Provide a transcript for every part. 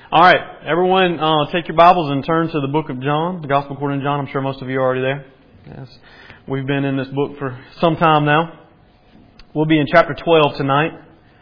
All right, everyone, take your Bibles and turn to the book of John, the Gospel according to John. I'm sure most of you are already there. Yes, we've been in this book for some time now. We'll be in chapter 12 tonight.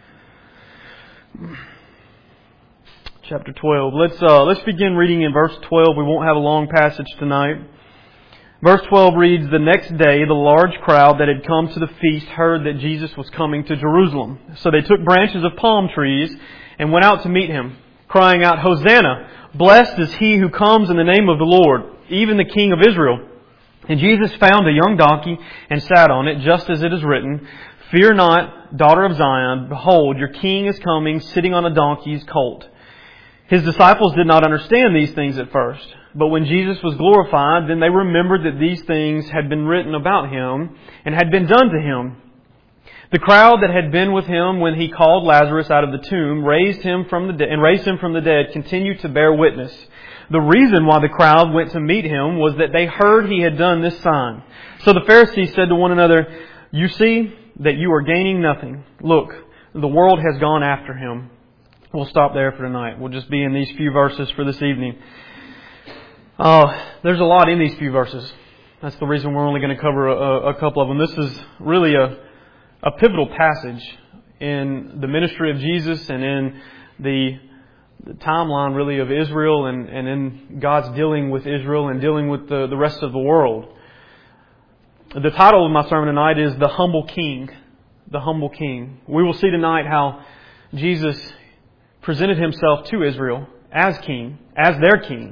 Chapter 12. Let's begin reading in verse 12. We won't have a long passage tonight. Verse 12 reads, "The next day the large crowd that had come to the feast heard that Jesus was coming to Jerusalem. So they took branches of palm trees and went out to meet Him, crying out, 'Hosanna! Blessed is He who comes in the name of the Lord, even the King of Israel.' And Jesus found a young donkey and sat on it, just as it is written, 'Fear not, daughter of Zion, behold, your King is coming, sitting on a donkey's colt.' His disciples did not understand these things at first. But when Jesus was glorified, then they remembered that these things had been written about Him and had been done to Him. The crowd that had been with Him when He called Lazarus out of the tomb raised him from the dead continued to bear witness. The reason why the crowd went to meet Him was that they heard He had done this sign. So the Pharisees said to one another, 'You see that you are gaining nothing. Look, the world has gone after Him.'" We'll stop there for tonight. We'll just be in these few verses for this evening. There's a lot in these few verses. That's the reason we're only going to cover a couple of them. This is really a pivotal passage in the ministry of Jesus and in the timeline really of Israel and in God's dealing with Israel and dealing with the rest of the world. The title of my sermon tonight is The Humble King. The Humble King. We will see tonight how Jesus presented Himself to Israel as King, as their King.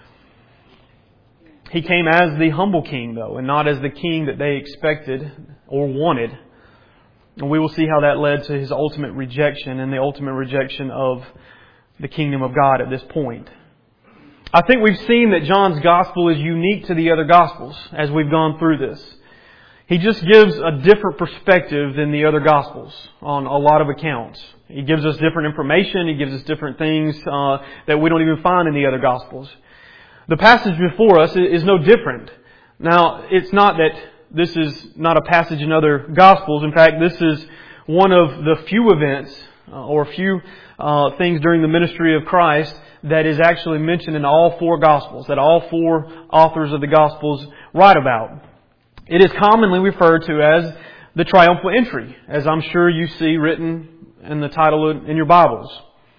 He came as the humble King, though, and not as the King that they expected or wanted. And we will see how that led to His ultimate rejection and the ultimate rejection of the kingdom of God at this point. I think we've seen that John's Gospel is unique to the other Gospels as we've gone through this. He just gives a different perspective than the other Gospels on a lot of accounts. He gives us different information. He gives us different things that we don't even find in the other Gospels. The passage before us is no different. Now, it's not that this is not a passage in other Gospels. In fact, this is one of the few events or few things during the ministry of Christ that is actually mentioned in all four Gospels, that all four authors of the Gospels write about. It is commonly referred to as the triumphal entry, as I'm sure you see written in the title in your Bibles.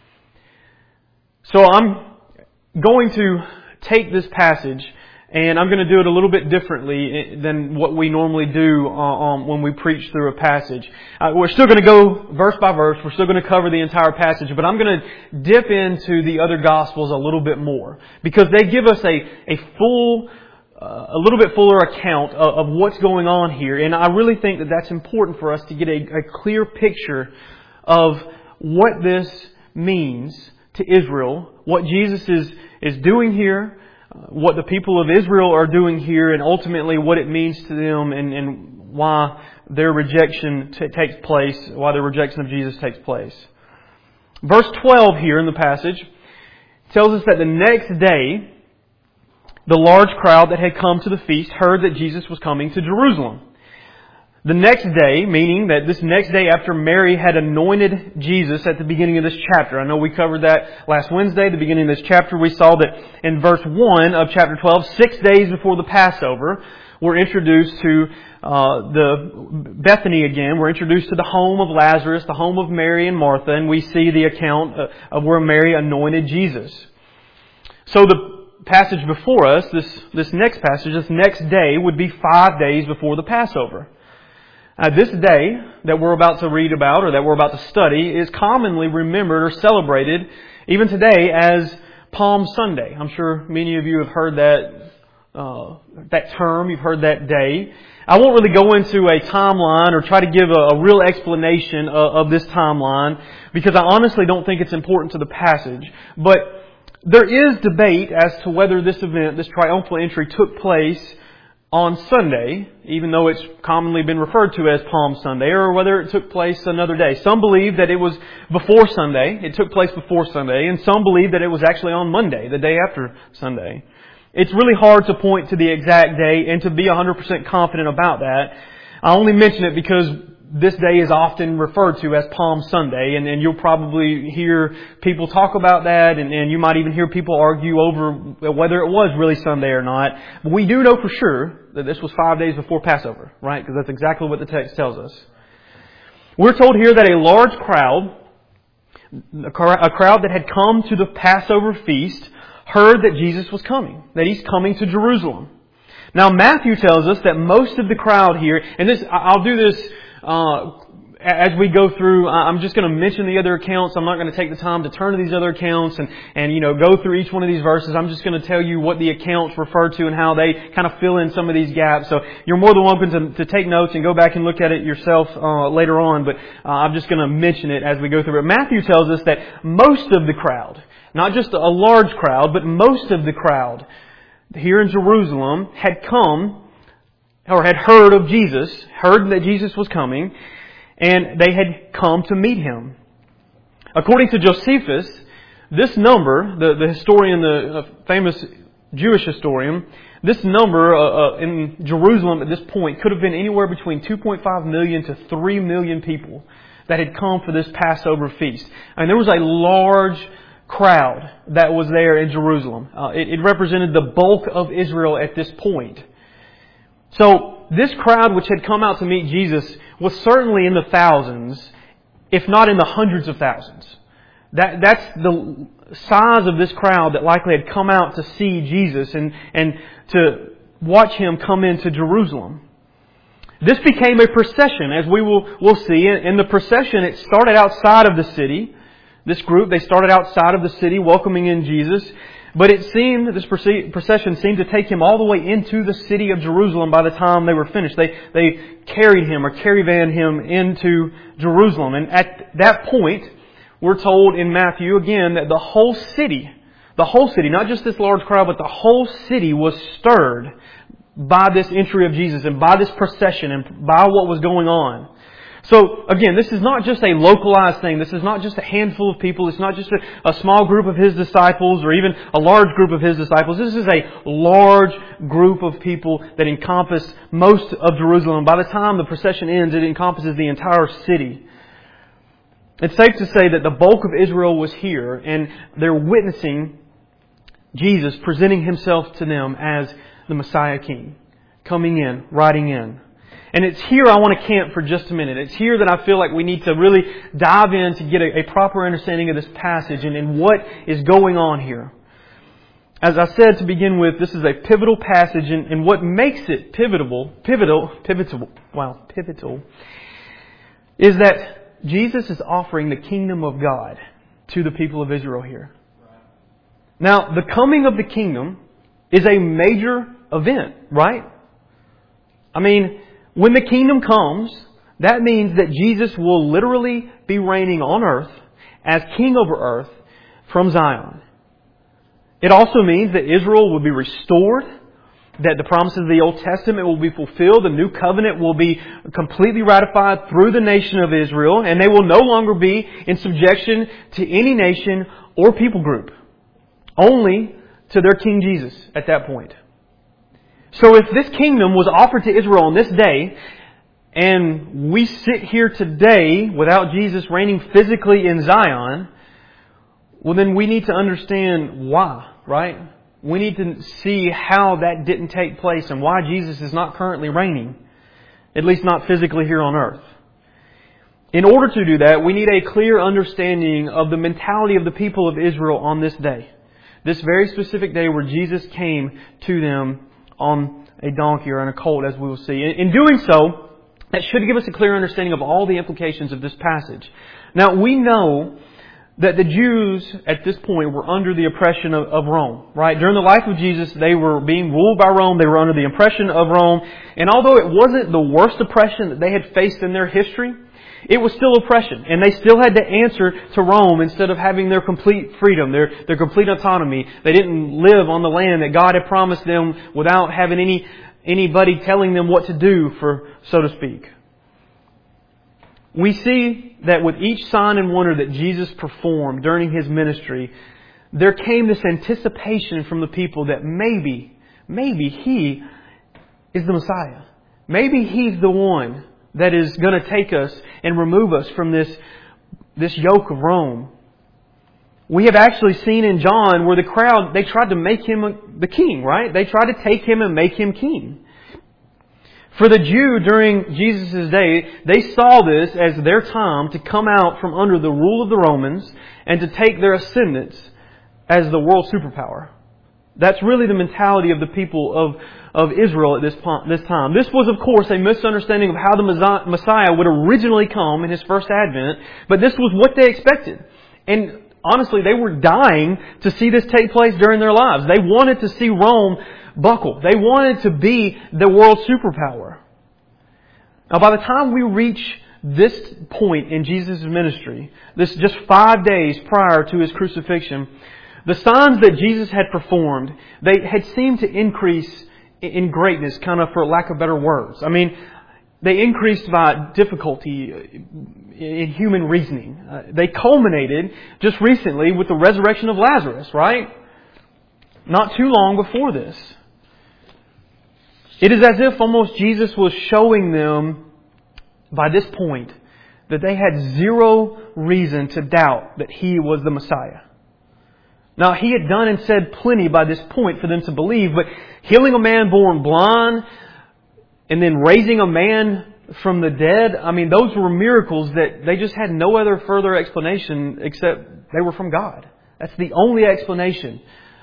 So I'm going to take this passage and I'm going to do it a little bit differently than what we normally do when we preach through a passage. We're still going to go verse by verse. We're still going to cover the entire passage, but I'm going to dip into the other Gospels a little bit more because they give us a little bit fuller account of what's going on here. And I really think that that's important for us to get a clear picture of what this means to Israel, what Jesus is doing here, what the people of Israel are doing here, and ultimately what it means to them and why their rejection takes place, why their rejection of Jesus takes place. Verse 12 here in the passage tells us that the next day, the large crowd that had come to the feast heard that Jesus was coming to Jerusalem. The next day, meaning that this next day after Mary had anointed Jesus at the beginning of this chapter. I know we covered that last Wednesday. At the beginning of this chapter, we saw that in verse 1 of chapter 12, 6 days before the Passover, we're introduced to the Bethany again. We're introduced to the home of Lazarus, the home of Mary and Martha, and we see the account of where Mary anointed Jesus. So the passage before us, this next passage, this next day would be 5 days before the Passover. This day that we're about to read about or that we're about to study is commonly remembered or celebrated even today as Palm Sunday. I'm sure many of you have heard that term. You've heard that day. I won't really go into a timeline or try to give a real explanation of this timeline because I honestly don't think it's important to the passage. But there is debate as to whether this event, this triumphal entry, took place on Sunday, even though it's commonly been referred to as Palm Sunday, or whether it took place another day. Some believe that it was before Sunday, it took place before Sunday, and some believe that it was actually on Monday, the day after Sunday. It's really hard to point to the exact day and to be 100% confident about that. I only mention it because this day is often referred to as Palm Sunday, and you'll probably hear people talk about that, and you might even hear people argue over whether it was really Sunday or not. But we do know for sure that this was 5 days before Passover, right? Because that's exactly what the text tells us. We're told here that a large crowd, a crowd that had come to the Passover feast, heard that Jesus was coming, that He's coming to Jerusalem. Now Matthew tells us that most of the crowd here, and I'll do this as we go through. I'm just going to mention the other accounts. I'm not going to take the time to turn to these other accounts and go through each one of these verses. I'm just going to tell you what the accounts refer to and how they kind of fill in some of these gaps. So you're more than welcome to take notes and go back and look at it yourself later on. But I'm just going to mention it as we go through it. Matthew tells us that most of the crowd, not just a large crowd, but most of the crowd here in Jerusalem had come or had heard of Jesus, heard that Jesus was coming, and they had come to meet Him. According to Josephus, this number, the historian, the famous Jewish historian, this number in Jerusalem at this point could have been anywhere between 2.5 million to 3 million people that had come for this Passover feast. And there was a large crowd that was there in Jerusalem. It represented the bulk of Israel at this point. So this crowd which had come out to meet Jesus was certainly in the thousands, if not in the hundreds of thousands. That's the size of this crowd that likely had come out to see Jesus and to watch Him come into Jerusalem. This became a procession, as we'll see. In the procession, it started outside of the city. This group, they started outside of the city welcoming in Jesus. But this procession seemed to take Him all the way into the city of Jerusalem by the time they were finished. They carried Him or caravaned Him into Jerusalem. And at that point, we're told in Matthew again that the whole city, not just this large crowd, but the whole city was stirred by this entry of Jesus and by this procession and by what was going on. So again, this is not just a localized thing. This is not just a handful of people. It's not just a small group of His disciples or even a large group of His disciples. This is a large group of people that encompass most of Jerusalem. By the time the procession ends, it encompasses the entire city. It's safe to say that the bulk of Israel was here and they're witnessing Jesus presenting Himself to them as the Messiah King, coming in, riding in. And it's here I want to camp for just a minute. It's here that I feel like we need to really dive in to get a proper understanding of this passage and what is going on here. As I said to begin with, this is a pivotal passage, and what makes it pivotal, is that Jesus is offering the kingdom of God to the people of Israel here. Now, the coming of the kingdom is a major event, right? I mean, when the kingdom comes, that means that Jesus will literally be reigning on earth as king over earth from Zion. It also means that Israel will be restored, that the promises of the Old Testament will be fulfilled, the new covenant will be completely ratified through the nation of Israel, and they will no longer be in subjection to any nation or people group, only to their King Jesus at that point. So if this kingdom was offered to Israel on this day, and we sit here today without Jesus reigning physically in Zion, well then we need to understand why, right? We need to see how that didn't take place and why Jesus is not currently reigning, at least not physically here on earth. In order to do that, we need a clear understanding of the mentality of the people of Israel on this day. This very specific day where Jesus came to them on a donkey or on a colt, as we will see. In doing so, that should give us a clear understanding of all the implications of this passage. Now, we know that the Jews at this point were under the oppression of Rome, right? During the life of Jesus, they were being ruled by Rome. They were under the oppression of Rome. And although it wasn't the worst oppression that they had faced in their history, it was still oppression, and they still had to answer to Rome instead of having their complete freedom, their complete autonomy. They didn't live on the land that God had promised them without having anybody telling them what to do, so to speak. We see that with each sign and wonder that Jesus performed during His ministry, there came this anticipation from the people that maybe He is the Messiah. Maybe He's the one that is going to take us and remove us from this yoke of Rome. We have actually seen in John where the crowd, they tried to make Him the king, right? They tried to take Him and make Him king. For the Jew during Jesus' day, they saw this as their time to come out from under the rule of the Romans and to take their ascendance as the world superpower. That's really the mentality of the people of Israel at this time. This was, of course, a misunderstanding of how the Messiah would originally come in His first advent, but this was what they expected. And honestly, they were dying to see this take place during their lives. They wanted to see Rome buckle. They wanted to be the world superpower. Now, by the time we reach this point in Jesus' ministry, this just 5 days prior to His crucifixion, the signs that Jesus had performed, they had seemed to increase in greatness, kind of for lack of better words. I mean, they increased by difficulty in human reasoning. They culminated just recently with the resurrection of Lazarus, right? Not too long before this. It is as if almost Jesus was showing them by this point that they had zero reason to doubt that He was the Messiah. Now, He had done and said plenty by this point for them to believe, but healing a man born blind and then raising a man from the dead, I mean, those were miracles that they just had no other further explanation except they were from God. That's the only explanation.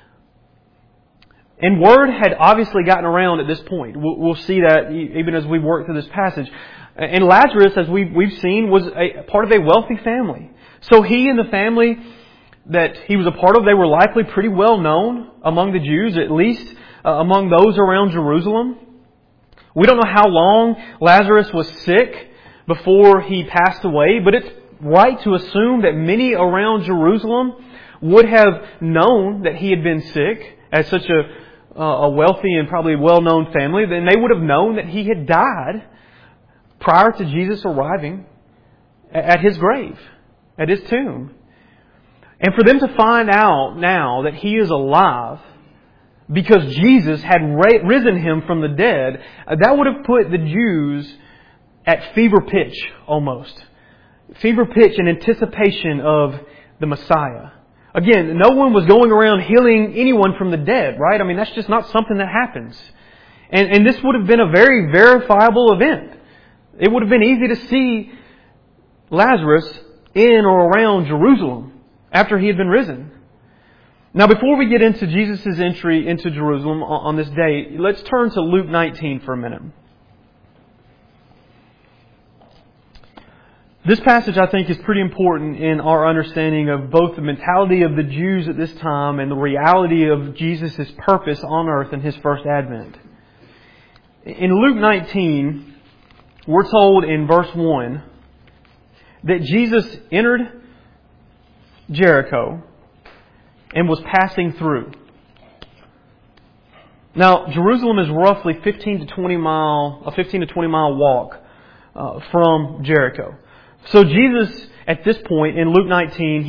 And word had obviously gotten around at this point. We'll see that even as we work through this passage. And Lazarus, as we've seen, was a part of a wealthy family. So he and the family that he was a part of, they were likely pretty well known among the Jews, at least among those around Jerusalem. We don't know how long Lazarus was sick before he passed away, but it's right to assume that many around Jerusalem would have known that he had been sick as such a wealthy and probably well-known family. Then they would have known that he had died prior to Jesus arriving at His grave, at His tomb. And for them to find out now that He is alive because Jesus had risen Him from the dead, that would have put the Jews at fever pitch almost. Fever pitch in anticipation of the Messiah. Again, no one was going around healing anyone from the dead, right? I mean, that's just not something that happens. And this would have been a very verifiable event. It would have been easy to see Lazarus in or around Jerusalem after he had been risen. Now, before we get into Jesus' entry into Jerusalem on this day, let's turn to Luke 19 for a minute. This passage, I think, is pretty important in our understanding of both the mentality of the Jews at this time and the reality of Jesus' purpose on earth in His first advent. In Luke 19, we're told in verse 1 that Jesus entered Jericho and was passing through. Now, Jerusalem is roughly a 15 to 20 mile walk from Jericho. So Jesus, at this point in Luke 19,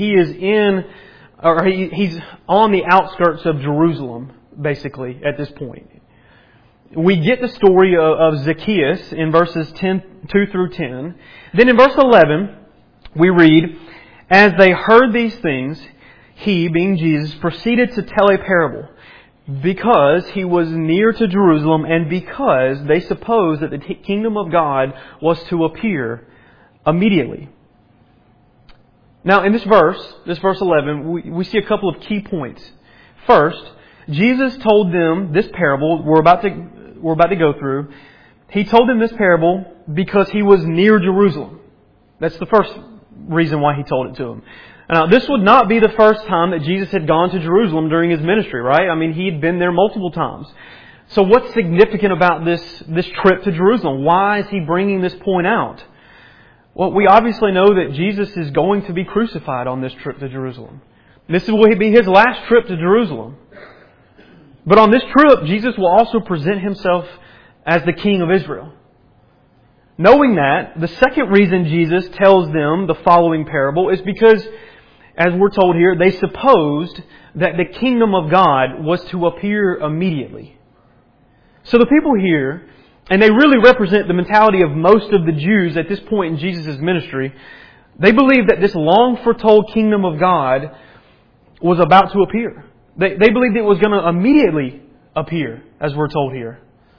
he's on the outskirts of Jerusalem, basically, at this point. We get the story of Zacchaeus in verses 2 through 10. Then in verse 11, we read, "As they heard these things, He, being Jesus, proceeded to tell a parable, because He was near to Jerusalem and because they supposed that the kingdom of God was to appear immediately." Now, in this verse 11, we see a couple of key points. First, Jesus told them this parable we're about to go through. He told them this parable because He was near Jerusalem. That's the first reason why He told it to them. Now, this would not be the first time that Jesus had gone to Jerusalem during His ministry, right? I mean, He'd been there multiple times. So what's significant about this trip to Jerusalem? Why is He bringing this point out? Well, we obviously know that Jesus is going to be crucified on this trip to Jerusalem. This will be His last trip to Jerusalem. But on this trip, Jesus will also present Himself as the King of Israel. Knowing that, the second reason Jesus tells them the following parable is because, as we're told here, they supposed that the kingdom of God was to appear immediately. So the people here, and they really represent the mentality of most of the Jews at this point in Jesus' ministry. They believed that this long foretold kingdom of God was about to appear. They believed it was going to immediately appear, as we're told here.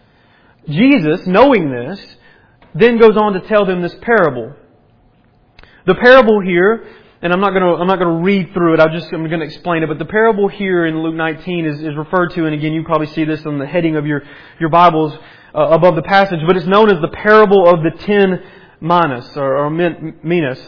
Jesus, knowing this, then goes on to tell them this parable. The parable here, and I'm not going to read through it. I'm going to explain it. But the parable here in Luke 19 is referred to, and again, you probably see this on the heading of your Bibles above the passage. But it's known as the parable of the 10 minas or minas.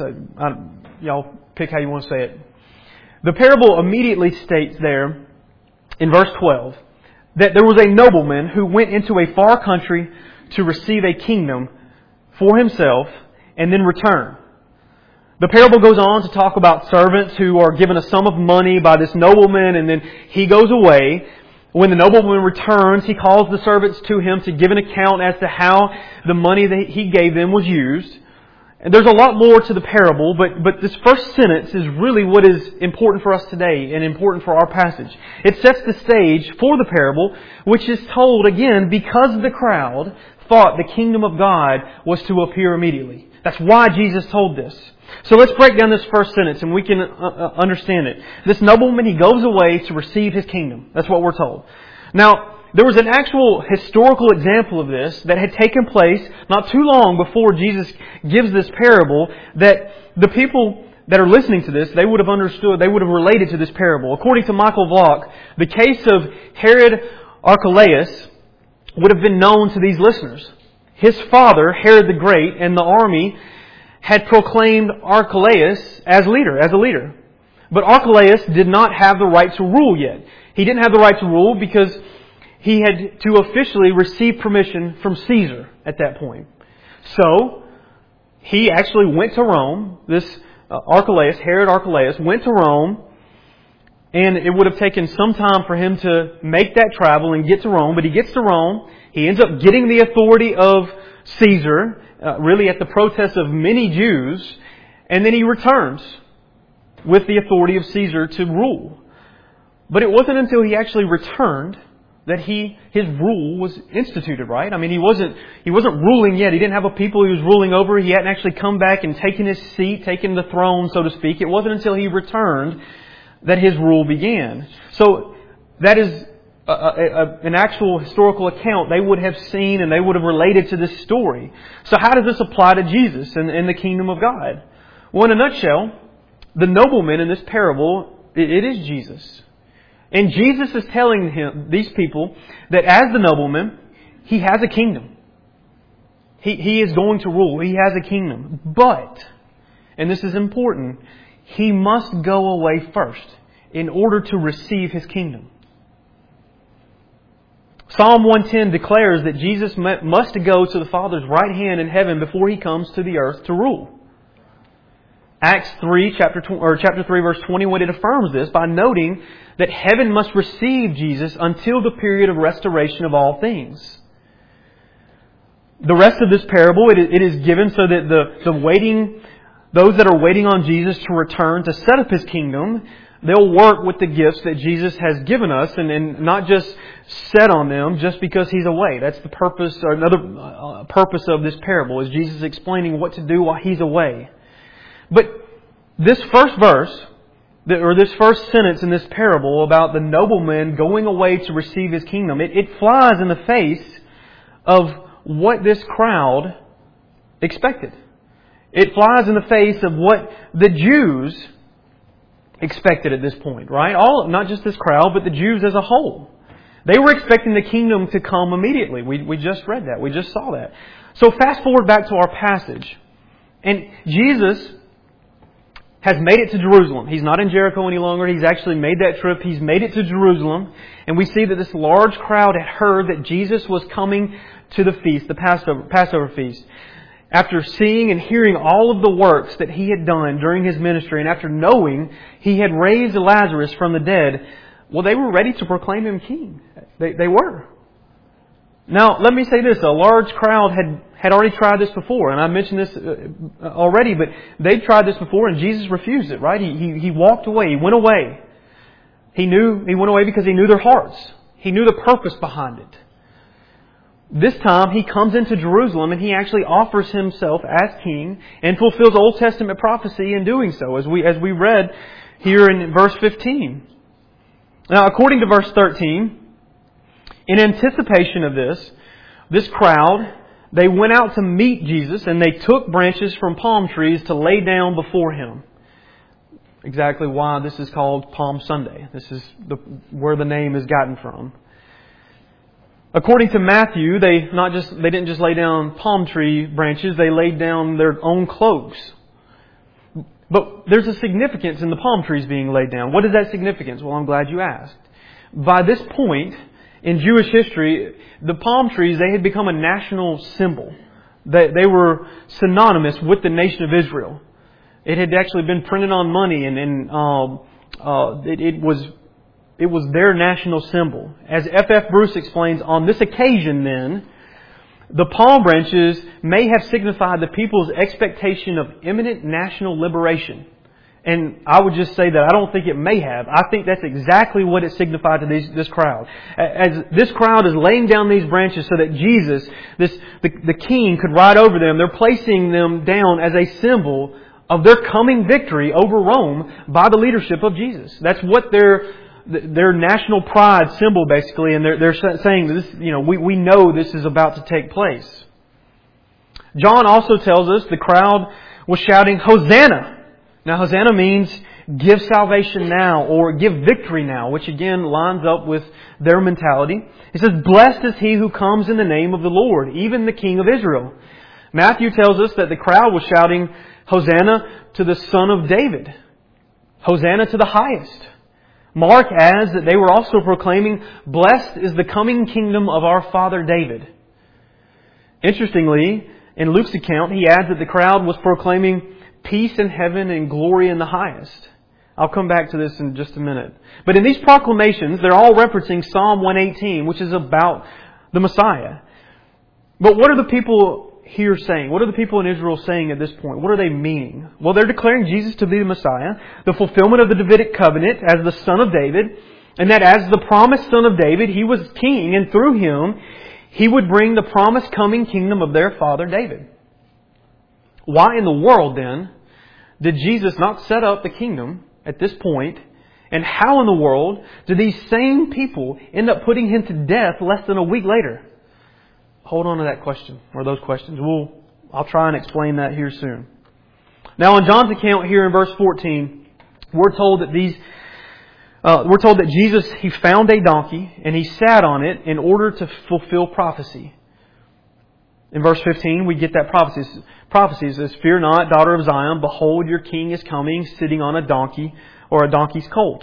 Y'all pick how you want to say it. The parable immediately states there in verse 12 that there was a nobleman who went into a far country to receive a kingdom for himself and then return. The parable goes on to talk about servants who are given a sum of money by this nobleman, and then he goes away. When the nobleman returns, he calls the servants to him to give an account as to how the money that he gave them was used. And there's a lot more to the parable, but this first sentence is really what is important for us today and important for our passage. It sets the stage for the parable, which is told again because the crowd thought the kingdom of God was to appear immediately. That's why Jesus told this. So let's break down this first sentence and we can understand it. This nobleman, he goes away to receive his kingdom. That's what we're told. Now, there was an actual historical example of this that had taken place not too long before Jesus gives this parable, that the people that are listening to this, they would have understood, they would have related to this parable. According to Michael Vlock, the case of Herod Archelaus would have been known to these listeners. His father, Herod the Great, and the army had proclaimed Archelaus as a leader. But Archelaus did not have the right to rule yet. He didn't have the right to rule because he had to officially receive permission from Caesar at that point. So, he actually went to Rome. This Herod Archelaus, went to Rome, and it would have taken some time for him to make that travel and get to Rome. But he gets to Rome. He ends up getting the authority of Caesar, really at the protest of many Jews, and then he returns with the authority of Caesar to rule. But it wasn't until he actually returned that his rule was instituted, right? I mean, he wasn't ruling yet. He didn't have a people he was ruling over. He hadn't actually come back and taken his seat, taken the throne, so to speak. It wasn't until he returned that his rule began. So that is an actual historical account they would have seen and they would have related to this story. So how does this apply to Jesus and the kingdom of God? Well, in a nutshell, the nobleman in this parable, it is Jesus. And Jesus is telling these people that as the nobleman, he has a kingdom. He is going to rule. He has a kingdom. But, and this is important, he must go away first in order to receive his kingdom. Psalm 110 declares that Jesus must go to the Father's right hand in heaven before he comes to the earth to rule. Acts 3, chapter 3, verse 21, it affirms this by noting that heaven must receive Jesus until the period of restoration of all things. The rest of this parable, it is given so that those that are waiting on Jesus to return to set up His kingdom, they'll work with the gifts that Jesus has given us and not just set on them just because He's away. That's the purpose, or another purpose of this parable, is Jesus explaining what to do while He's away. But this first verse, or this first sentence in this parable about the nobleman going away to receive his kingdom, it flies in the face of what this crowd expected. It flies in the face of what the Jews expected at this point, right? Not just this crowd, but the Jews as a whole. They were expecting the kingdom to come immediately. We just read that. We just saw that. So fast forward back to our passage. And Jesus has made it to Jerusalem. He's not in Jericho any longer. He's actually made that trip. He's made it to Jerusalem. And we see that this large crowd had heard that Jesus was coming to the feast, the Passover feast. After seeing and hearing all of the works that He had done during His ministry, and after knowing He had raised Lazarus from the dead, well, they were ready to proclaim Him king. They were. Now, let me say this. A large crowd had already tried this before. And I mentioned this already, but they tried this before and Jesus refused it, right? He walked away. He went away. He went away because He knew their hearts. He knew the purpose behind it. This time He comes into Jerusalem and He actually offers Himself as King and fulfills Old Testament prophecy in doing so, as we read here in verse 15. Now, according to verse 13, in anticipation of this crowd, they went out to meet Jesus and they took branches from palm trees to lay down before Him. Exactly why this is called Palm Sunday. This is where the name is gotten from. According to Matthew, they didn't just lay down palm tree branches, they laid down their own cloaks. But there's a significance in the palm trees being laid down. What is that significance? Well, I'm glad you asked. By this point in Jewish history, the palm trees, they had become a national symbol. They were synonymous with the nation of Israel. It had actually been printed on money and it was their national symbol. As F.F. Bruce explains, on this occasion then, the palm branches may have signified the people's expectation of imminent national liberation. And I would just say that I don't think it may have. I think that's exactly what it signified to this crowd. As this crowd is laying down these branches so that Jesus, the King, could ride over them, they're placing them down as a symbol of their coming victory over Rome by the leadership of Jesus. That's what their national pride symbol, basically, and they're saying this. We know this is about to take place. John also tells us the crowd was shouting, "Hosanna!" Now, Hosanna means give salvation now or give victory now, which again lines up with their mentality. It says, "Blessed is he who comes in the name of the Lord, even the King of Israel." Matthew tells us that the crowd was shouting, "Hosanna to the Son of David. Hosanna to the highest." Mark adds that they were also proclaiming, "Blessed is the coming kingdom of our father David." Interestingly, in Luke's account, he adds that the crowd was proclaiming peace in heaven and glory in the highest. I'll come back to this in just a minute. But in these proclamations, they're all referencing Psalm 118, which is about the Messiah. But what are the people here saying? What are the people in Israel saying at this point? What are they meaning? Well, they're declaring Jesus to be the Messiah, the fulfillment of the Davidic covenant as the Son of David, and that as the promised Son of David, He was King, and through Him, He would bring the promised coming kingdom of their father David. Why in the world, then, did Jesus not set up the kingdom at this point? And how in the world did these same people end up putting Him to death less than a week later? Hold on to that question, or those questions. I'll try and explain that here soon. Now, in John's account here in verse 14, we're told that Jesus, He found a donkey and He sat on it in order to fulfill prophecy. In verse 15, we get that prophecy. It says, "Fear not, daughter of Zion, behold, your king is coming, sitting on a donkey or a donkey's colt."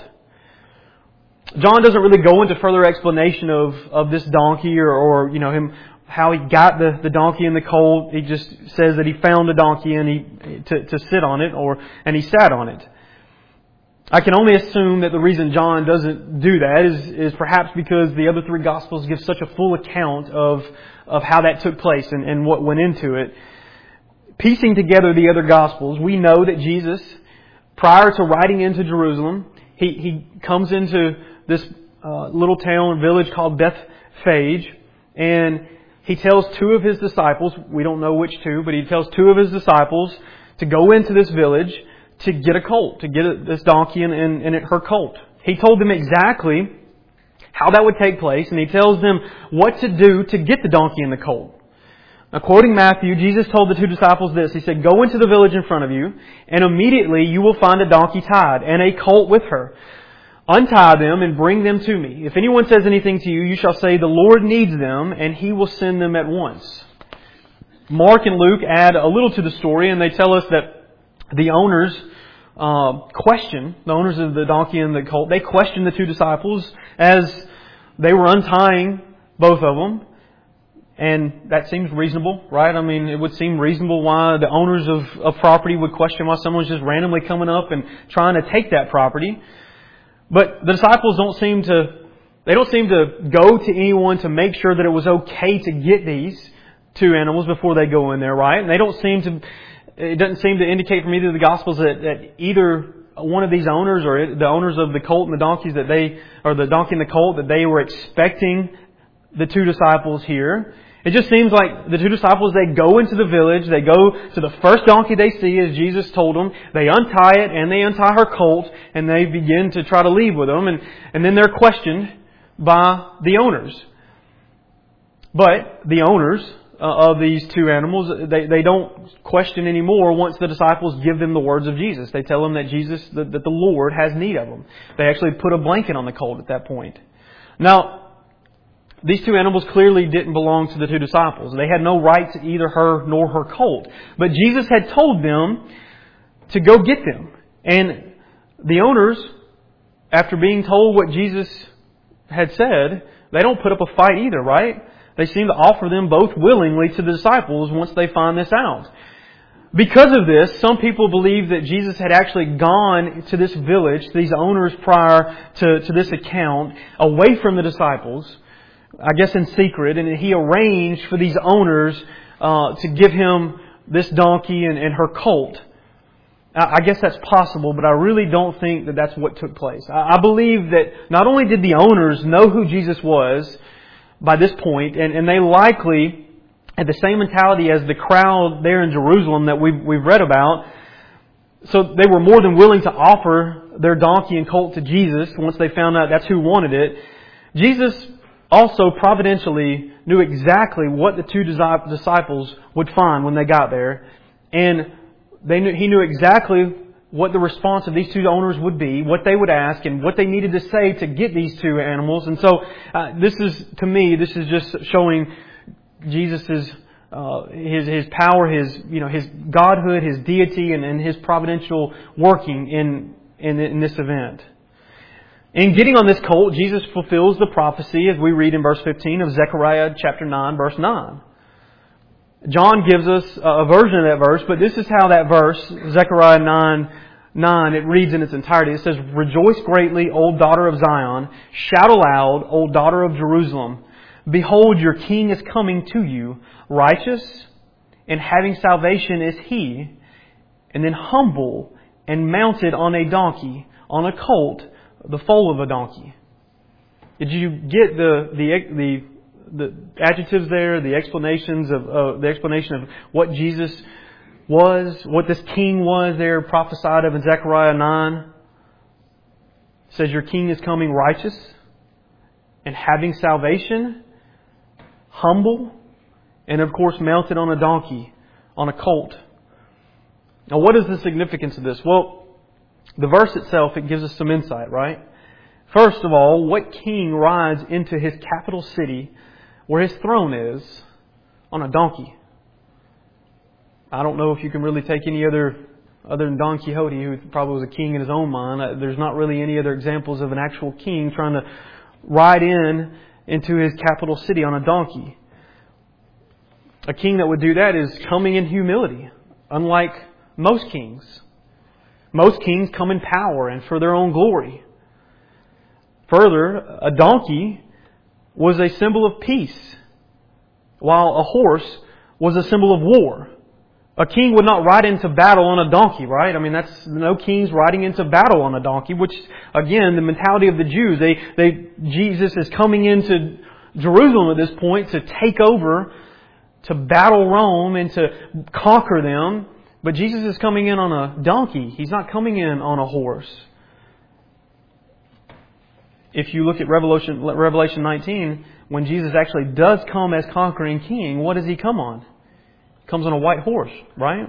John doesn't really go into further explanation of this donkey or him, how he got the donkey and the colt. He just says that he found a donkey and to sit on it, and he sat on it. I can only assume that the reason John doesn't do that is perhaps because the other three Gospels give such a full account of how that took place and what went into it. Piecing together the other Gospels, we know that Jesus, prior to riding into Jerusalem, He comes into this little town and village called Bethphage, and He tells two of His disciples, we don't know which two, but He tells two of His disciples to go into this village to get a colt, to get this donkey and her colt. He told them exactly how that would take place, and He tells them what to do to get the donkey and the colt. Quoting Matthew, Jesus told the two disciples this. He said, "Go into the village in front of you, and immediately you will find a donkey tied and a colt with her. Untie them and bring them to me. If anyone says anything to you, you shall say, 'The Lord needs them,' and He will send them at once." Mark and Luke add a little to the story, and they tell us that the owners the owners of the donkey and the colt, they questioned the two disciples as they were untying both of them. And that seems reasonable, right? I mean, it would seem reasonable why the owners of property would question why someone's just randomly coming up and trying to take that property. But the disciples don't seem to go to anyone to make sure that it was okay to get these two animals before they go in there, right? And it doesn't seem to indicate from either of the Gospels that either one of these owners or the owners of the colt and the donkeys the donkey and the colt, that they were expecting the two disciples here. It just seems like the two disciples, they go into the village, they go to the first donkey they see, as Jesus told them, they untie it, and they untie her colt, and they begin to try to leave with them, and then they're questioned by the owners. But the owners of these two animals, they don't question anymore once the disciples give them the words of Jesus. They tell them that that the Lord has need of them. They actually put a blanket on the colt at that point. Now, these two animals clearly didn't belong to the two disciples. They had no right to either her nor her colt. But Jesus had told them to go get them. And the owners, after being told what Jesus had said, they don't put up a fight either, right? They seem to offer them both willingly to the disciples once they find this out. Because of this, some people believe that Jesus had actually gone to this village, to these owners prior to this account, away from the disciples, I guess in secret, and He arranged for these owners to give Him this donkey and her colt. I guess that's possible, but I really don't think that that's what took place. I believe that not only did the owners know who Jesus was by this point, and they likely had the same mentality as the crowd there in Jerusalem that we've read about, so they were more than willing to offer their donkey and colt to Jesus once they found out that's who wanted it. Jesus also providentially knew exactly what the two disciples would find when they got there. And He knew exactly what the response of these two owners would be, what they would ask, and what they needed to say to get these two animals. And so this is just showing Jesus' His power, His godhood, His deity, and His providential working in this event. In getting on this colt, Jesus fulfills the prophecy, as we read in verse 15 of Zechariah chapter 9, verse 9. John gives us a version of that verse, but this is how that verse, Zechariah 9, it reads in its entirety. It says, "Rejoice greatly, O daughter of Zion. Shout aloud, O daughter of Jerusalem. Behold, your king is coming to you. Righteous and having salvation is He, and then humble and mounted on a donkey, on a colt, the foal of a donkey." Did you get the adjectives there, the explanations of the explanation of what Jesus was, what this king was there prophesied of in Zechariah 9? It says your king is coming righteous and having salvation, humble, and of course mounted on a donkey, on a colt. Now, what is the significance of this? Well, the verse itself, it gives us some insight, right? First of all, what king rides into his capital city where his throne is on a donkey? I don't know if you can really take any other than Don Quixote, who probably was a king in his own mind. There's not really any other examples of an actual king trying to ride into his capital city on a donkey. A king that would do that is coming in humility, unlike most kings. Most kings come in power and for their own glory. Further, a donkey was a symbol of peace, while a horse was a symbol of war. A king would not ride into battle on a donkey, right? I mean, that's no kings riding into battle on a donkey, which, again, the mentality of the Jews. Jesus is coming into Jerusalem at this point to take over, to battle Rome and to conquer them. But Jesus is coming in on a donkey. He's not coming in on a horse. If you look at Revelation 19, when Jesus actually does come as conquering king, what does He come on? He comes on a white horse, right?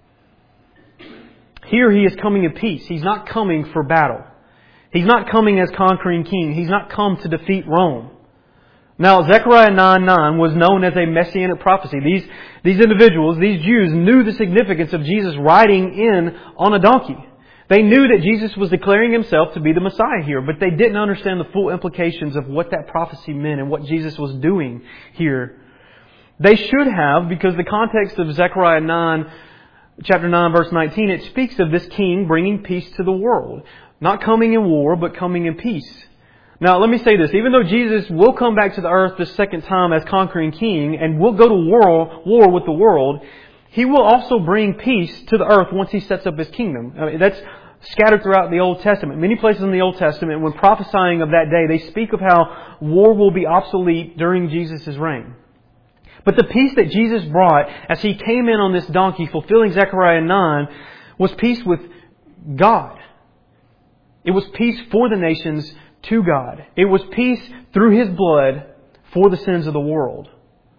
Here He is coming in peace. He's not coming for battle. He's not coming as conquering king. He's not come to defeat Rome. Now, Zechariah 9:9 was known as a messianic prophecy. These individuals, these Jews, knew the significance of Jesus riding in on a donkey. They knew that Jesus was declaring Himself to be the Messiah here, but they didn't understand the full implications of what that prophecy meant and what Jesus was doing here. They should have, because the context of Zechariah 9, chapter 9, verse 19, it speaks of this king bringing peace to the world. Not coming in war, but coming in peace. Now, let me say this. Even though Jesus will come back to the earth the second time as conquering king and will go to war with the world, He will also bring peace to the earth once He sets up His kingdom. I mean, that's scattered throughout the Old Testament. Many places in the Old Testament, when prophesying of that day, they speak of how war will be obsolete during Jesus' reign. But the peace that Jesus brought as He came in on this donkey, fulfilling Zechariah 9, was peace with God. It was peace for the nations to God. It was peace through His blood for the sins of the world.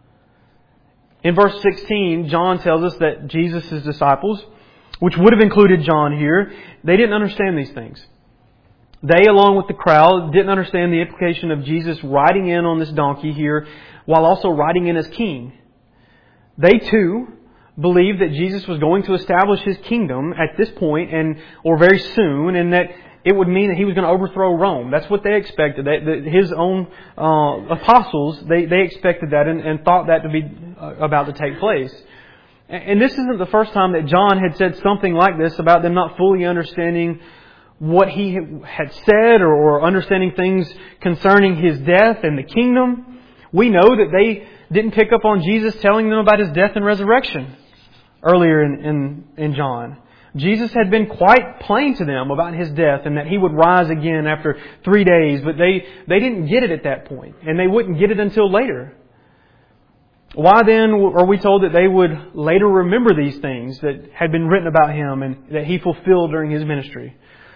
In verse 16, John tells us that Jesus' disciples, which would have included John here, they didn't understand these things. They, along with the crowd, didn't understand the implication of Jesus riding in on this donkey here while also riding in as king. They too believed that Jesus was going to establish His kingdom at this point or very soon, and that it would mean that He was going to overthrow Rome. That's what they expected. His own apostles, they expected that and thought that to be about to take place. And this isn't the first time that John had said something like this about them not fully understanding what He had said or understanding things concerning His death and the kingdom. We know that they didn't pick up on Jesus telling them about His death and resurrection earlier in John. Jesus had been quite plain to them about His death and that He would rise again after 3 days, but they didn't get it at that point, and they wouldn't get it until later. Why then are we told that they would later remember these things that had been written about Him and that He fulfilled during His ministry?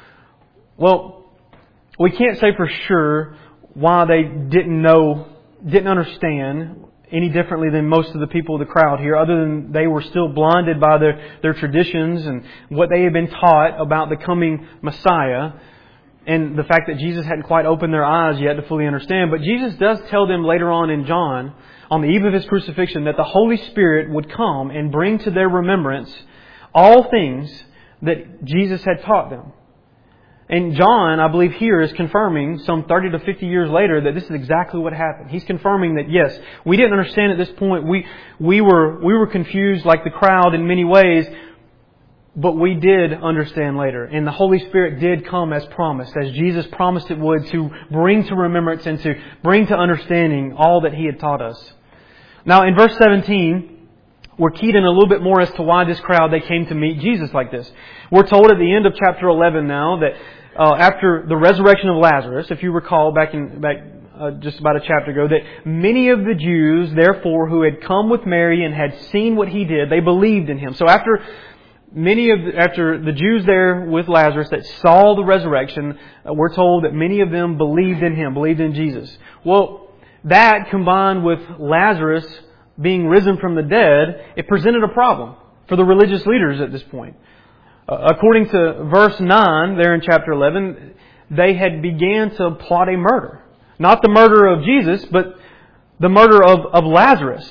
Well, we can't say for sure why they didn't understand any differently than most of the people of the crowd here, other than they were still blinded by their traditions and what they had been taught about the coming Messiah, and the fact that Jesus hadn't quite opened their eyes yet to fully understand. But Jesus does tell them later on in John, on the eve of His crucifixion, that the Holy Spirit would come and bring to their remembrance all things that Jesus had taught them. And John, I believe here, is confirming some 30 to 50 years later that this is exactly what happened. He's confirming that, yes, we didn't understand at this point. We were confused like the crowd in many ways, but we did understand later. And the Holy Spirit did come as promised, as Jesus promised it would, to bring to remembrance and to bring to understanding all that He had taught us. Now, in verse 17, we're keyed in a little bit more as to why this crowd, they came to meet Jesus like this. We're told at the end of chapter 11 now that after the resurrection of Lazarus, if you recall back just about a chapter ago, that many of the Jews, therefore, who had come with Mary and had seen what He did, they believed in Him. So after the Jews there with Lazarus that saw the resurrection, we're told that many of them believed in Him, believed in Jesus. Well, that combined with Lazarus being risen from the dead, it presented a problem for the religious leaders at this point. According to verse 9 there in chapter 11, they had began to plot a murder. Not the murder of Jesus, but the murder of Lazarus.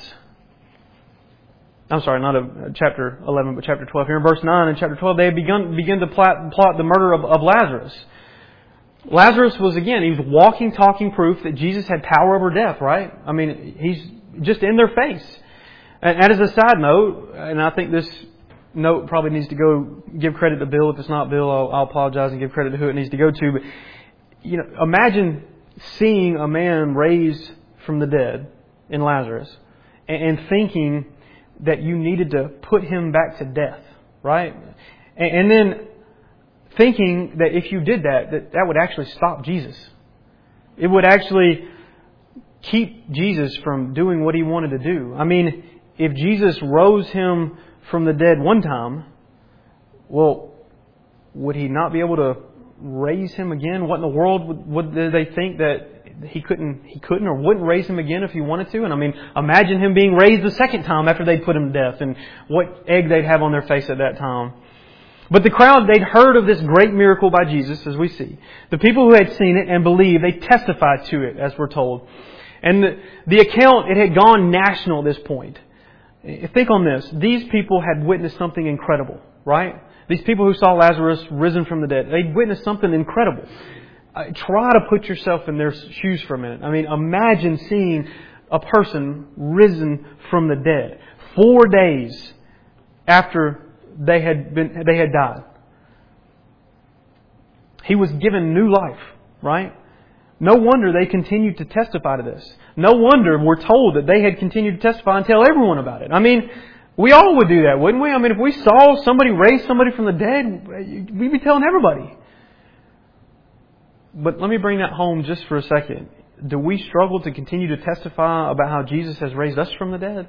I'm sorry, not of chapter 11, but chapter 12. Here in verse 9 and chapter 12, they had begun to plot the murder of Lazarus. Lazarus was, again, he was walking, talking proof that Jesus had power over death, right? I mean, He's just in their face. And as a side note, and I think this note probably needs to go give credit to Bill. If it's not Bill, I'll apologize and give credit to who it needs to go to. But, imagine seeing a man raised from the dead in Lazarus and thinking that you needed to put him back to death, right? And then thinking that if you did that would actually stop Jesus. It would actually keep Jesus from doing what He wanted to do. I mean, if Jesus rose Him from the dead one time, well, would He not be able to raise Him again? What in the world would they think that He couldn't or wouldn't raise Him again if He wanted to? And I mean, imagine Him being raised the second time after they'd put Him to death, and what egg they'd have on their face at that time. But the crowd, they'd heard of this great miracle by Jesus, as we see. The people who had seen it and believed, they testified to it, as we're told. And the account, it had gone national at this point. Think on this. These people had witnessed something incredible, right? These people who saw Lazarus risen from the dead, they'd witnessed something incredible. Try to put yourself in their shoes for a minute. I mean, imagine seeing a person risen from the dead 4 days after they had died. He was given new life, right? No wonder they continued to testify to this. No wonder we're told that they had continued to testify and tell everyone about it. I mean, we all would do that, wouldn't we? I mean, if we saw somebody raise somebody from the dead, we'd be telling everybody. But let me bring that home just for a second. do we struggle to continue to testify about how Jesus has raised us from the dead?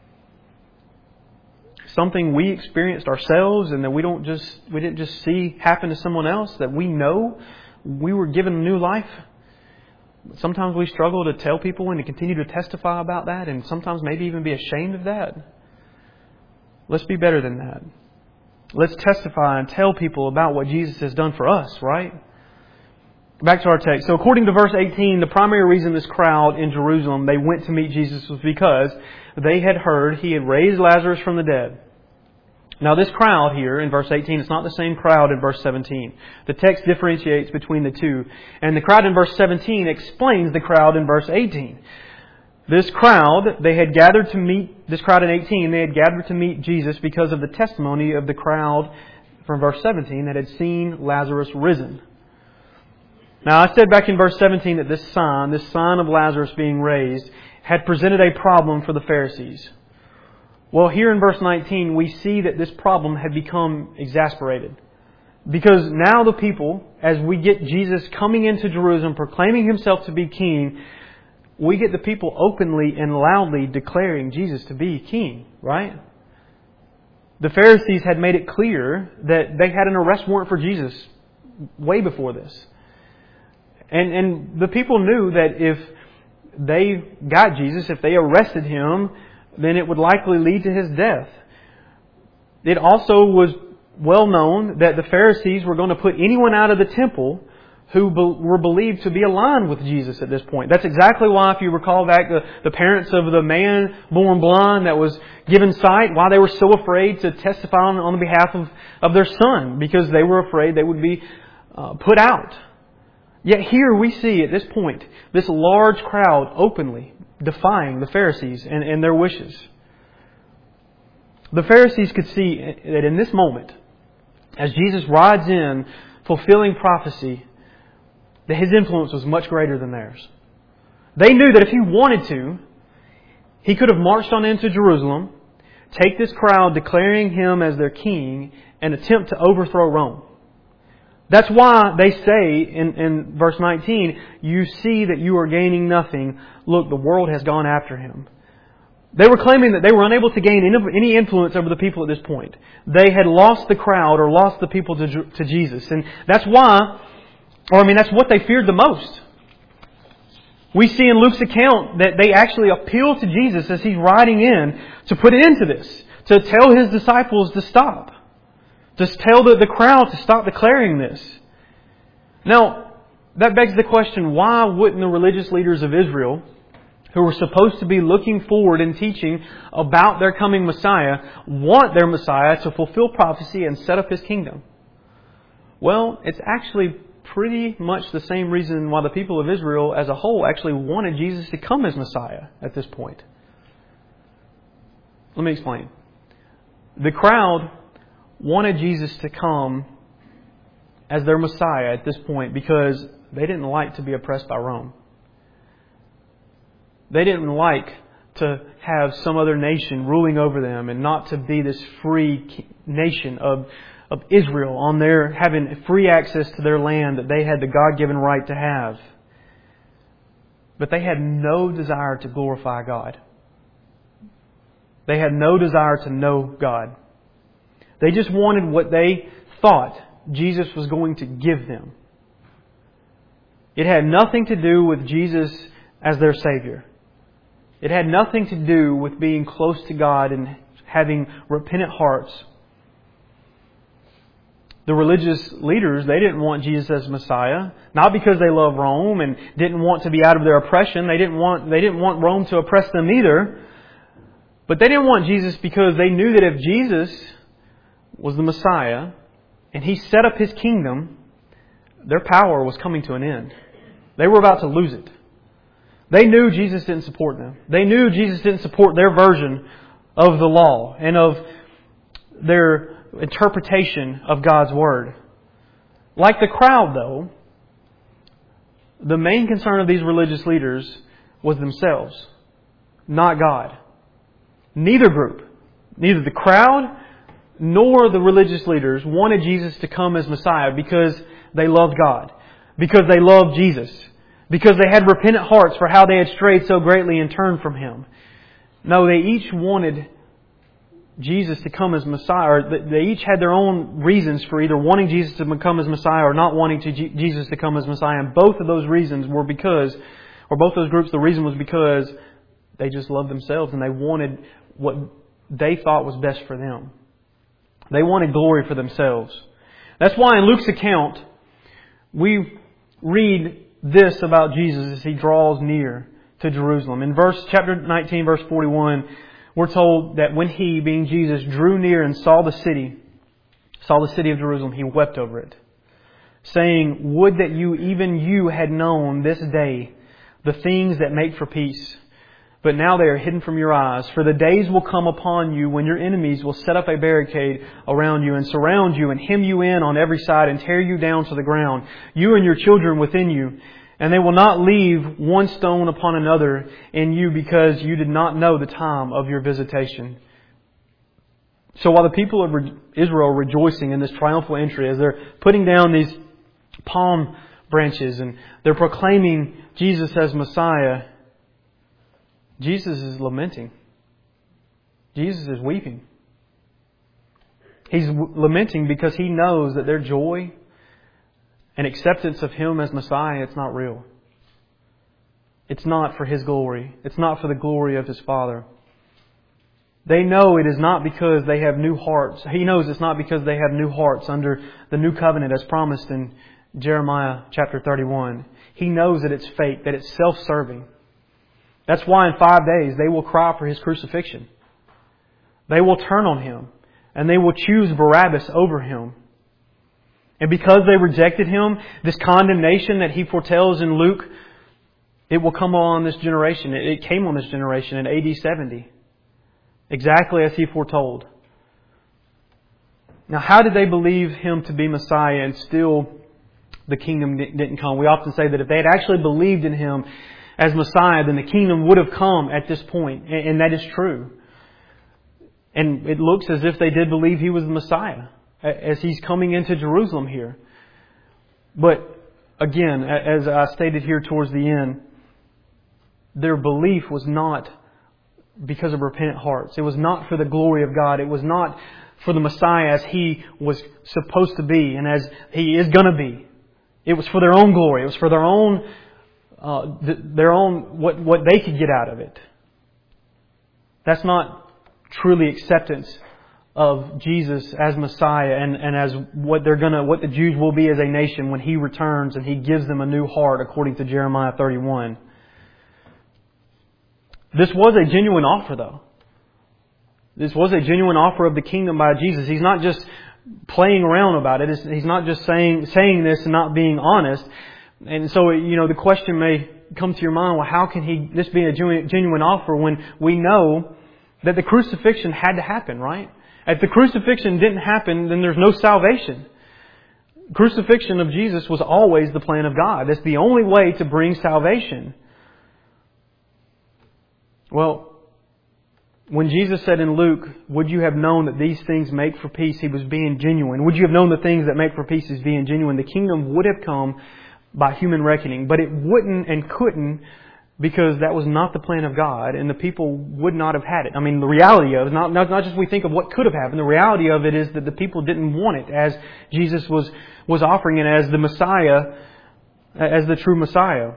Something we experienced ourselves and that we didn't just see happen to someone else, that we know we were given new life. Sometimes we struggle to tell people and to continue to testify about that, and sometimes maybe even be ashamed of that. Let's be better than that. Let's testify and tell people about what Jesus has done for us, right? Back to our text. So according to verse 18, the primary reason this crowd in Jerusalem, they went to meet Jesus was because they had heard He had raised Lazarus from the dead. Now this crowd here in verse 18, it's not the same crowd in verse 17. The text differentiates between the two. And the crowd in verse 17 explains the crowd in verse 18. This crowd in 18, they had gathered to meet Jesus because of the testimony of the crowd from verse 17 that had seen Lazarus risen. Now I said back in verse 17 that this sign of Lazarus being raised, had presented a problem for the Pharisees. Well, here in verse 19, we see that this problem had become exasperated. Because now the people, as we get Jesus coming into Jerusalem, proclaiming Himself to be King, we get the people openly and loudly declaring Jesus to be King, right? The Pharisees had made it clear that they had an arrest warrant for Jesus way before this. And the people knew that if they got Jesus, if they arrested Him, then it would likely lead to His death. It also was well known that the Pharisees were going to put anyone out of the temple who were believed to be aligned with Jesus at this point. That's exactly why, if you recall back, the parents of the man born blind that was given sight, why they were so afraid to testify on the behalf of their son, because they were afraid they would be put out. Yet here we see at this point this large crowd openly defying the Pharisees and their wishes. The Pharisees could see that in this moment, as Jesus rides in, fulfilling prophecy, that His influence was much greater than theirs. They knew that if He wanted to, He could have marched on into Jerusalem, take this crowd declaring Him as their king, and attempt to overthrow Rome. That's why they say in verse 19, you see that you are gaining nothing. Look, the world has gone after Him. They were claiming that they were unable to gain any influence over the people at this point. They had lost the crowd or lost the people to Jesus. And that's that's what they feared the most. We see in Luke's account that they actually appeal to Jesus as He's riding in to put an end to this, to tell His disciples to stop. Just tell the crowd to stop declaring this. Now, that begs the question, why wouldn't the religious leaders of Israel, who were supposed to be looking forward and teaching about their coming Messiah, want their Messiah to fulfill prophecy and set up His kingdom? Well, it's actually pretty much the same reason why the people of Israel as a whole actually wanted Jesus to come as Messiah at this point. Let me explain. The crowd wanted Jesus to come as their Messiah at this point because they didn't like to be oppressed by Rome. They didn't like to have some other nation ruling over them and not to be this free nation of Israel on their having free access to their land that they had the God-given right to have. But they had no desire to glorify God. They had no desire to know God. They just wanted what they thought Jesus was going to give them. It had nothing to do with Jesus as their Savior. It had nothing to do with being close to God and having repentant hearts. The religious leaders, they didn't want Jesus as Messiah, not because they love Rome and didn't want to be out of their oppression. They didn't want Rome to oppress them either. But they didn't want Jesus because they knew that if Jesus was the Messiah and He set up His kingdom, their power was coming to an end. They were about to lose it. They knew Jesus didn't support them. They knew Jesus didn't support their version of the law and of their interpretation of God's Word. Like the crowd, though, the main concern of these religious leaders was themselves, not God. Neither group, neither the crowd nor the religious leaders, wanted Jesus to come as Messiah because they loved God, because they loved Jesus, because they had repentant hearts for how they had strayed so greatly and turned from Him. No, they each wanted Jesus to come as Messiah, or they each had their own reasons for either wanting Jesus to become as Messiah or not wanting Jesus to come as Messiah. And both of those reasons were because, or both those groups, the reason was because they just loved themselves and they wanted what they thought was best for them. They wanted glory for themselves. That's why in Luke's account, we read this about Jesus as He draws near to Jerusalem. In chapter 19, verse 41, we're told that when He, being Jesus, drew near and saw the city of Jerusalem, He wept over it, saying, "Would that even you had known this day the things that make for peace. But now they are hidden from your eyes. For the days will come upon you when your enemies will set up a barricade around you and surround you and hem you in on every side and tear you down to the ground, you and your children within you. And they will not leave one stone upon another in you because you did not know the time of your visitation." So while the people of Israel are rejoicing in this triumphal entry, as they're putting down these palm branches and they're proclaiming Jesus as Messiah, Jesus is lamenting. Jesus is weeping. He's lamenting because He knows that their joy and acceptance of Him as Messiah, it's not real. It's not for His glory. It's not for the glory of His Father. They know it is not because they have new hearts. He knows it's not because they have new hearts under the new covenant as promised in Jeremiah chapter 31. He knows that it's fake, that it's self-serving. That's why in 5 days they will cry for His crucifixion. They will turn on Him and they will choose Barabbas over Him. And because they rejected Him, this condemnation that He foretells in Luke, it will come on this generation. It came on this generation in AD 70. Exactly as He foretold. Now, how did they believe Him to be Messiah and still the kingdom didn't come? We often say that if they had actually believed in Him as Messiah, then the kingdom would have come at this point. And that is true. And it looks as if they did believe He was the Messiah as He's coming into Jerusalem here. But again, as I stated here towards the end, their belief was not because of repentant hearts. It was not for the glory of God. It was not for the Messiah as He was supposed to be and as He is going to be. It was for their own glory. It was for their own what they could get out of it. That's not truly acceptance of Jesus as Messiah and as what the Jews will be as a nation when He returns and He gives them a new heart according to Jeremiah 31. This was a genuine offer though. This was a genuine offer of the kingdom by Jesus. He's not just playing around about it. He's not just saying this and not being honest. And so, the question may come to your mind, well, how can this be a genuine offer when we know that the crucifixion had to happen, right? If the crucifixion didn't happen, then there's no salvation. Crucifixion of Jesus was always the plan of God. That's the only way to bring salvation. Well, when Jesus said in Luke, "Would you have known that these things make for peace?" He was being genuine. Would you have known the things that make for peace is being genuine? The kingdom would have come by human reckoning, but it wouldn't and couldn't because that was not the plan of God and the people would not have had it. I mean, the reality of it, not just we think of what could have happened, the reality of it is that the people didn't want it as Jesus was offering it as the Messiah, as the true Messiah.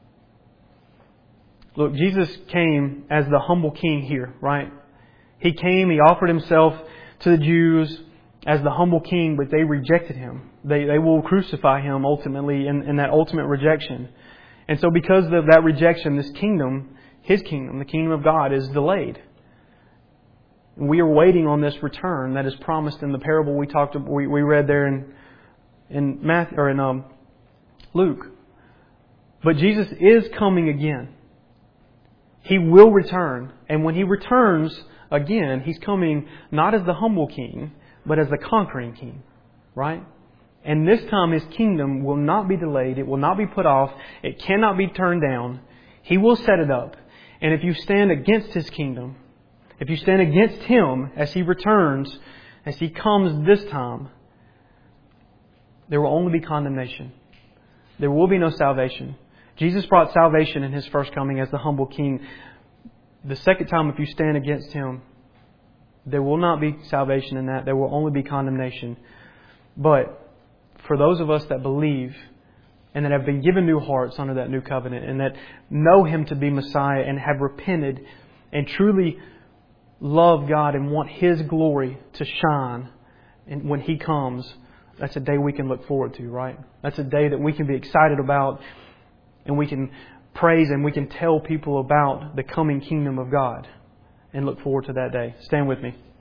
Look, Jesus came as the humble king here, right? He came, He offered Himself to the Jews as the humble king, but they rejected Him. They will crucify Him ultimately in that ultimate rejection. And so because of that rejection, this kingdom, His kingdom, the kingdom of God, is delayed. We are waiting on this return that is promised in the parable we read there in Matthew or in Luke. But Jesus is coming again. He will return. And when He returns again, He's coming not as the humble king, but as the conquering king. Right? And this time His kingdom will not be delayed. It will not be put off. It cannot be turned down. He will set it up. And if you stand against His kingdom, if you stand against Him as He returns, as He comes this time, there will only be condemnation. There will be no salvation. Jesus brought salvation in His first coming as the humble King. The second time, if you stand against Him, there will not be salvation in that. There will only be condemnation. But for those of us that believe and that have been given new hearts under that new covenant and that know Him to be Messiah and have repented and truly love God and want His glory to shine, and when He comes, that's a day we can look forward to, right? That's a day that we can be excited about, and we can praise and we can tell people about the coming kingdom of God and look forward to that day. Stand with me.